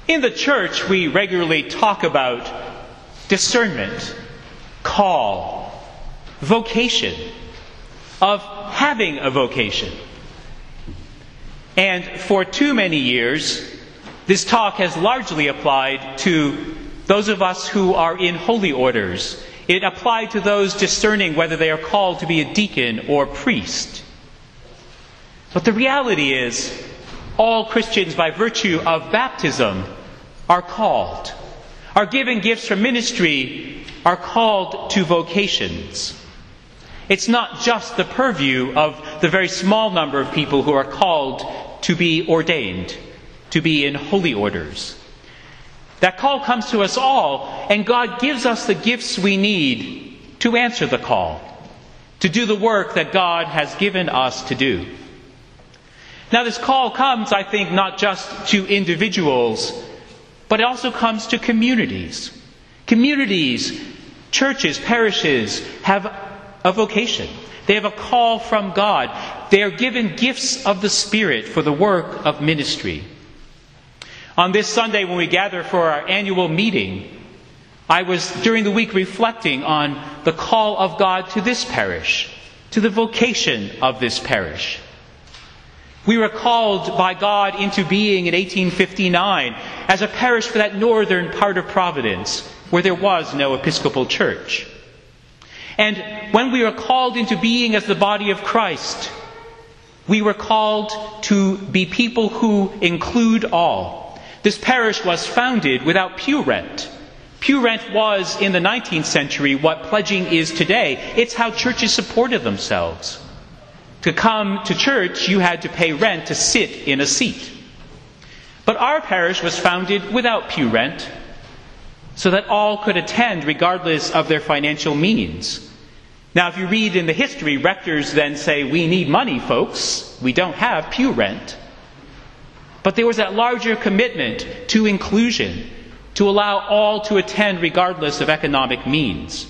In the church, we regularly talk about discernment, call, vocation, of having a vocation. And for too many years, this talk has largely applied to those of us who are in holy orders. It applied to those discerning whether they are called to be a deacon or priest. But the reality is, all Christians, by virtue of baptism, are called, are given gifts for ministry, are called to vocations. It's not just the purview of the very small number of people who are called to be ordained, to be in holy orders. That call comes to us all, and God gives us the gifts we need to answer the call, to do the work that God has given us to do. Now, this call comes, I think, not just to individuals, but it also comes to communities. Communities, churches, parishes have a vocation. They have a call from God. They are given gifts of the Spirit for the work of ministry. On this Sunday, when we gather for our annual meeting, I was during the week reflecting on the call of God to this parish, to the vocation of this parish. We were called by God into being in 1859 as a parish for that northern part of Providence where there was no Episcopal Church. And when we were called into being as the body of Christ, we were called to be people who include all. This parish was founded without pew rent. Pew rent was, in the 19th century, what pledging is today. It's how churches supported themselves. To come to church, you had to pay rent to sit in a seat. But our parish was founded without pew rent, so that all could attend regardless of their financial means. Now, if you read in the history, rectors then say, we need money, folks. We don't have pew rent. But there was that larger commitment to inclusion, to allow all to attend regardless of economic means.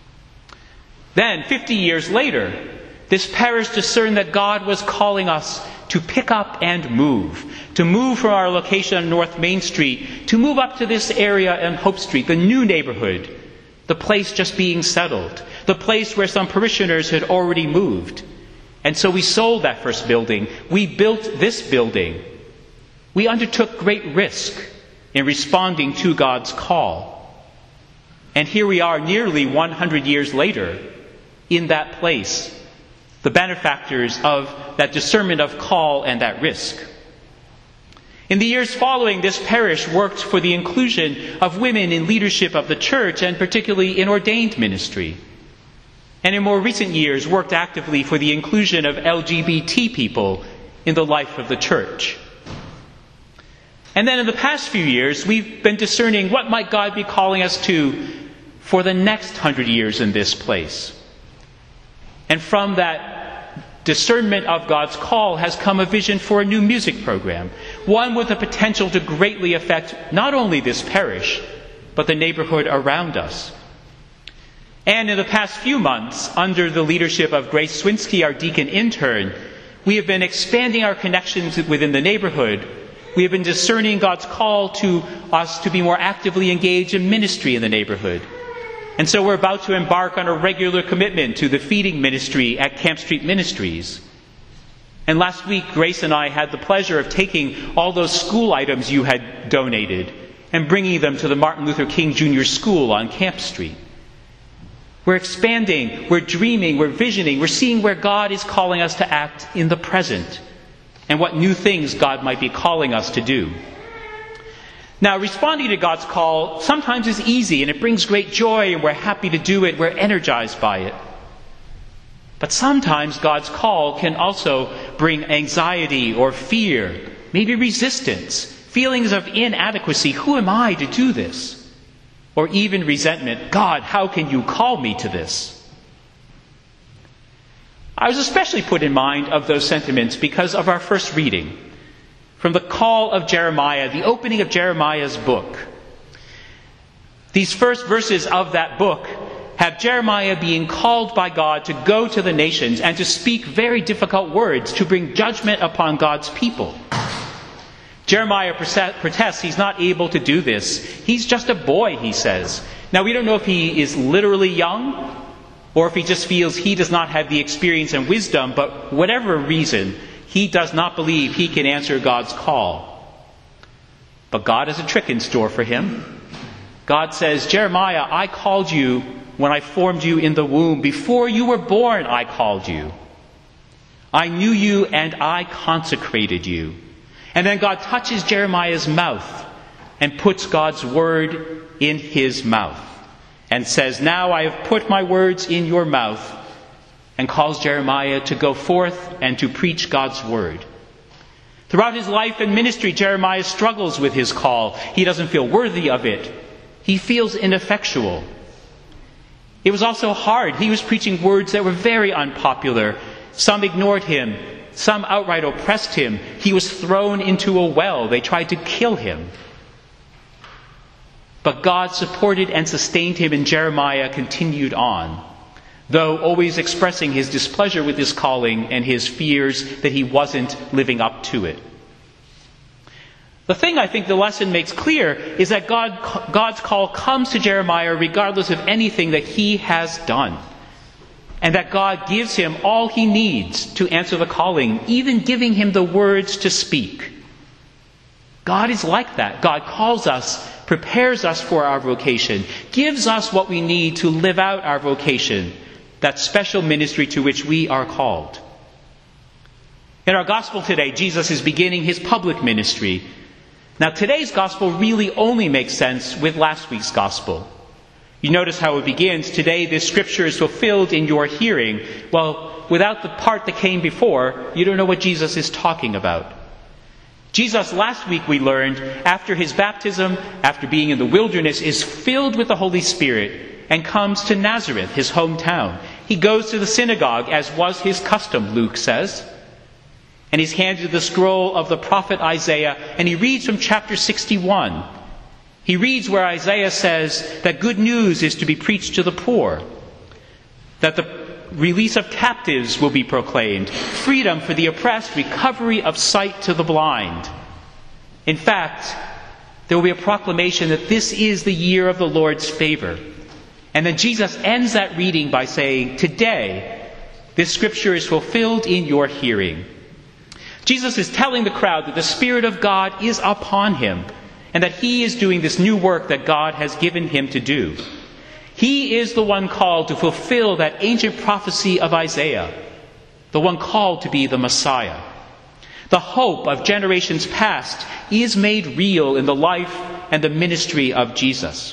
Then, 50 years later, this parish discerned that God was calling us to pick up and move. To move from our location on North Main Street, to move up to this area on Hope Street, the new neighborhood, the place just being settled, the place where some parishioners had already moved. And so we sold that first building. We built this building. We undertook great risk in responding to God's call. And here we are nearly 100 years later in that place, the benefactors of that discernment of call and that risk. In the years following, this parish worked for the inclusion of women in leadership of the church, and particularly in ordained ministry. And in more recent years, worked actively for the inclusion of LGBT people in the life of the church. And then in the past few years, we've been discerning what might God be calling us to for the next 100 years in this place. And from that discernment of God's call has come a vision for a new music program, one with the potential to greatly affect not only this parish, but the neighborhood around us. And in the past few months, under the leadership of Grace Swinsky, our deacon intern, we have been expanding our connections within the neighborhood. We have been discerning God's call to us to be more actively engaged in ministry in the neighborhood. And so we're about to embark on a regular commitment to the feeding ministry at Camp Street Ministries. And last week, Grace and I had the pleasure of taking all those school items you had donated and bringing them to the Martin Luther King Jr. School on Camp Street. We're expanding, we're dreaming, we're visioning, we're seeing where God is calling us to act in the present and what new things God might be calling us to do. Now, responding to God's call sometimes is easy and it brings great joy and we're happy to do it, we're energized by it. But sometimes God's call can also bring anxiety or fear, maybe resistance, feelings of inadequacy. Who am I to do this? Or even resentment. God, how can you call me to this? I was especially put in mind of those sentiments because of our first reading from the call of Jeremiah, the opening of Jeremiah's book. These first verses of that book have Jeremiah being called by God to go to the nations and to speak very difficult words, to bring judgment upon God's people. Jeremiah protests he's not able to do this. He's just a boy, he says. Now, we don't know if he is literally young or if he just feels he does not have the experience and wisdom, but whatever reason, he does not believe he can answer God's call. But God has a trick in store for him. God says, Jeremiah, I called you when I formed you in the womb. Before you were born, I called you. I knew you and I consecrated you. And then God touches Jeremiah's mouth and puts God's word in his mouth and says, now I have put my words in your mouth, and calls Jeremiah to go forth and to preach God's word. Throughout his life and ministry, Jeremiah struggles with his call. He doesn't feel worthy of it. He feels ineffectual. It was also hard. He was preaching words that were very unpopular. Some ignored him. Some outright oppressed him. He was thrown into a well. They tried to kill him. But God supported and sustained him, and Jeremiah continued on, though always expressing his displeasure with his calling and his fears that he wasn't living up to it. The thing I think the lesson makes clear is that God's call comes to Jeremiah regardless of anything that he has done. And that God gives him all he needs to answer the calling, even giving him the words to speak. God is like that. God calls us, prepares us for our vocation, gives us what we need to live out our vocation, that special ministry to which we are called. In our gospel today, Jesus is beginning his public ministry. Now, today's gospel really only makes sense with last week's gospel. You notice how it begins, today this scripture is fulfilled in your hearing. Well, without the part that came before, you don't know what Jesus is talking about. Jesus, last week we learned, after his baptism, after being in the wilderness, is filled with the Holy Spirit and comes to Nazareth, his hometown. He goes to the synagogue, as was his custom, Luke says. And he's handed the scroll of the prophet Isaiah, and he reads from chapter 61. He reads where Isaiah says that good news is to be preached to the poor, that the release of captives will be proclaimed, freedom for the oppressed, recovery of sight to the blind. In fact, there will be a proclamation that this is the year of the Lord's favor. And then Jesus ends that reading by saying, today, this scripture is fulfilled in your hearing. Jesus is telling the crowd that the Spirit of God is upon him, and that he is doing this new work that God has given him to do. He is the one called to fulfill that ancient prophecy of Isaiah, the one called to be the Messiah. The hope of generations past is made real in the life and the ministry of Jesus.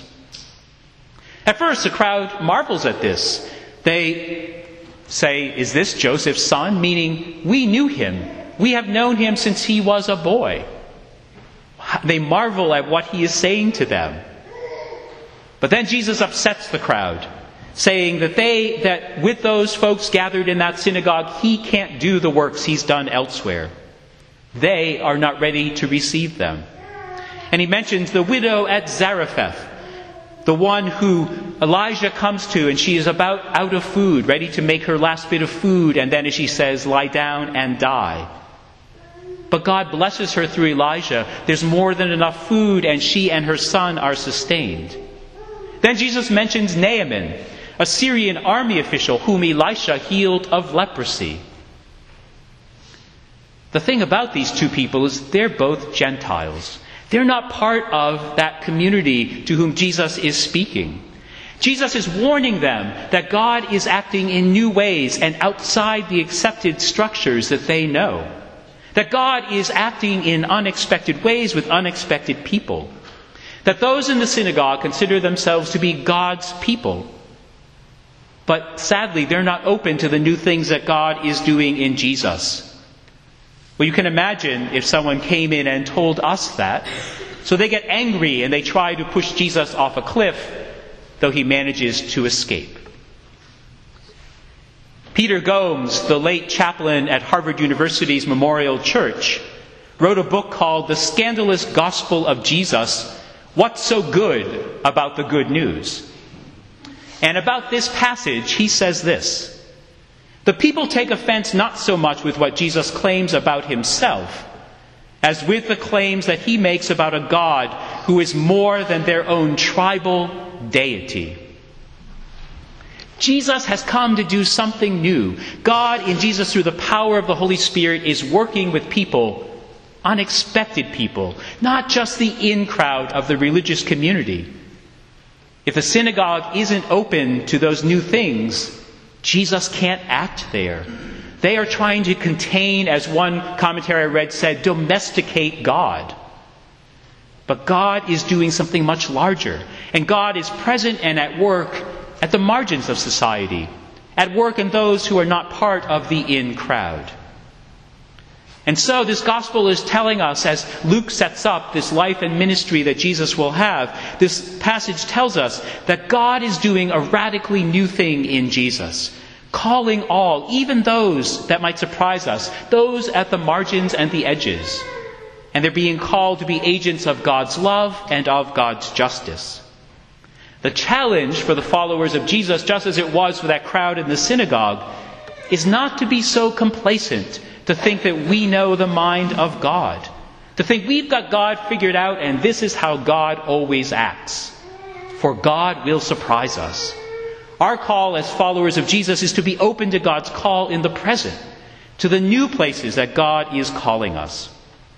At first, the crowd marvels at this. They say, is this Joseph's son? Meaning, we knew him. We have known him since he was a boy. They marvel at what he is saying to them. But then Jesus upsets the crowd, saying that with those folks gathered in that synagogue, he can't do the works he's done elsewhere. They are not ready to receive them. And he mentions the widow at Zarephath, the one who Elijah comes to, and she is about out of food, ready to make her last bit of food, and then, as she says, lie down and die. But God blesses her through Elijah. There's more than enough food, and she and her son are sustained. Then Jesus mentions Naaman, a Syrian army official whom Elisha healed of leprosy. The thing about these two people is they're both Gentiles. They're not part of that community to whom Jesus is speaking. Jesus is warning them that God is acting in new ways and outside the accepted structures that they know. That God is acting in unexpected ways with unexpected people. That those in the synagogue consider themselves to be God's people. But sadly, they're not open to the new things that God is doing in Jesus. Well, you can imagine if someone came in and told us that. So they get angry and they try to push Jesus off a cliff, though he manages to escape. Peter Gomes, the late chaplain at Harvard University's Memorial Church, wrote a book called The Scandalous Gospel of Jesus, What's So Good About the Good News? And about this passage, he says this: the people take offense not so much with what Jesus claims about himself as with the claims that he makes about a God who is more than their own tribal deity. Jesus has come to do something new. God in Jesus, through the power of the Holy Spirit, is working with people, unexpected people, not just the in crowd of the religious community. If the synagogue isn't open to those new things, Jesus can't act there. They are trying to contain, as one commentary I read said, domesticate God. But God is doing something much larger. And God is present and at work at the margins of society, at work in those who are not part of the in crowd. And so this gospel is telling us, as Luke sets up this life and ministry that Jesus will have, this passage tells us that God is doing a radically new thing in Jesus, calling all, even those that might surprise us, those at the margins and the edges. And they're being called to be agents of God's love and of God's justice. The challenge for the followers of Jesus, just as it was for that crowd in the synagogue, is not to be so complacent, to think that we know the mind of God, to think we've got God figured out and this is how God always acts. For God will surprise us. Our call as followers of Jesus is to be open to God's call in the present, to the new places that God is calling us.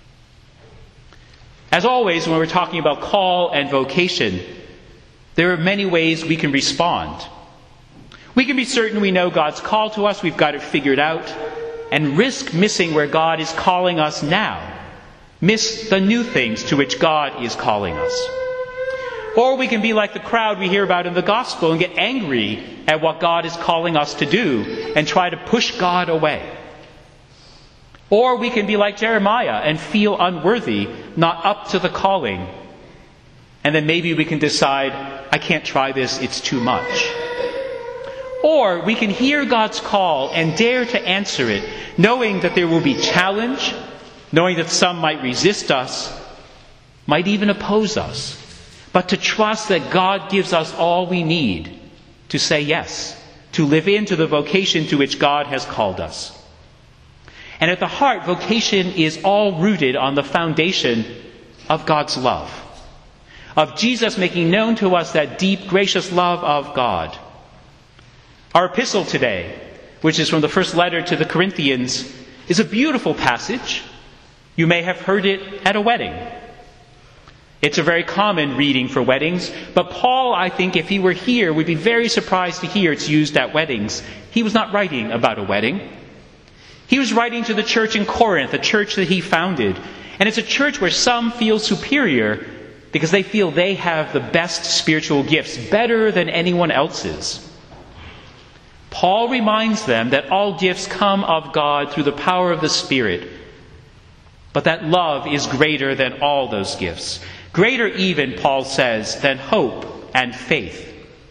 As always, when we're talking about call and vocation, there are many ways we can respond. We can be certain we know God's call to us, we've got it figured out, and risk missing where God is calling us now. Miss the new things to which God is calling us. Or we can be like the crowd we hear about in the gospel and get angry at what God is calling us to do and try to push God away. Or we can be like Jeremiah and feel unworthy, not up to the calling. And then maybe we can decide, I can't try this, it's too much. Or we can hear God's call and dare to answer it, knowing that there will be challenge, knowing that some might resist us, might even oppose us, but to trust that God gives us all we need to say yes, to live into the vocation to which God has called us. And at the heart, vocation is all rooted on the foundation of God's love, of Jesus making known to us that deep, gracious love of God. Our epistle today, which is from the first letter to the Corinthians, is a beautiful passage. You may have heard it at a wedding. It's a very common reading for weddings, but Paul, I think, if he were here, would be very surprised to hear it's used at weddings. He was not writing about a wedding. He was writing to the church in Corinth, a church that he founded. And it's a church where some feel superior because they feel they have the best spiritual gifts, better than anyone else's. Paul reminds them that all gifts come of God through the power of the Spirit, but that love is greater than all those gifts. Greater even, Paul says, than hope and faith.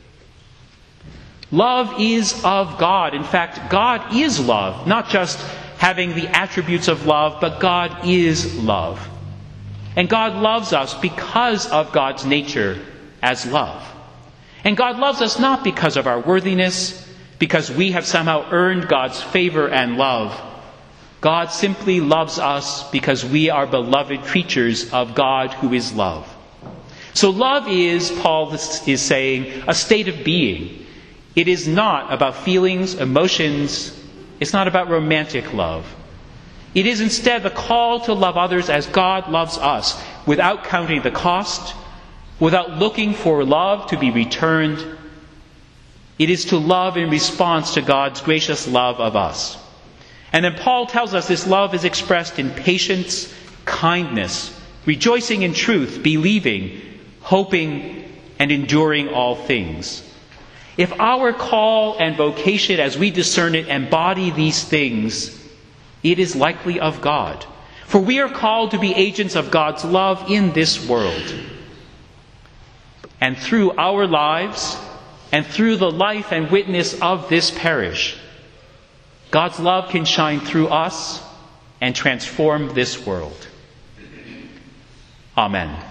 Love is of God. In fact, God is love, not just having the attributes of love, but God is love. And God loves us because of God's nature as love. And God loves us not because of our worthiness, because we have somehow earned God's favor and love. God simply loves us because we are beloved creatures of God who is love. So love is, Paul is saying, a state of being. It is not about feelings, emotions. It's not about romantic love. It is instead the call to love others as God loves us, without counting the cost, without looking for love to be returned. It is to love in response to God's gracious love of us. And then Paul tells us this love is expressed in patience, kindness, rejoicing in truth, believing, hoping, and enduring all things. If our call and vocation as we discern it embody these things, it is likely of God. For we are called to be agents of God's love in this world. And through our lives, and through the life and witness of this parish, God's love can shine through us and transform this world. Amen.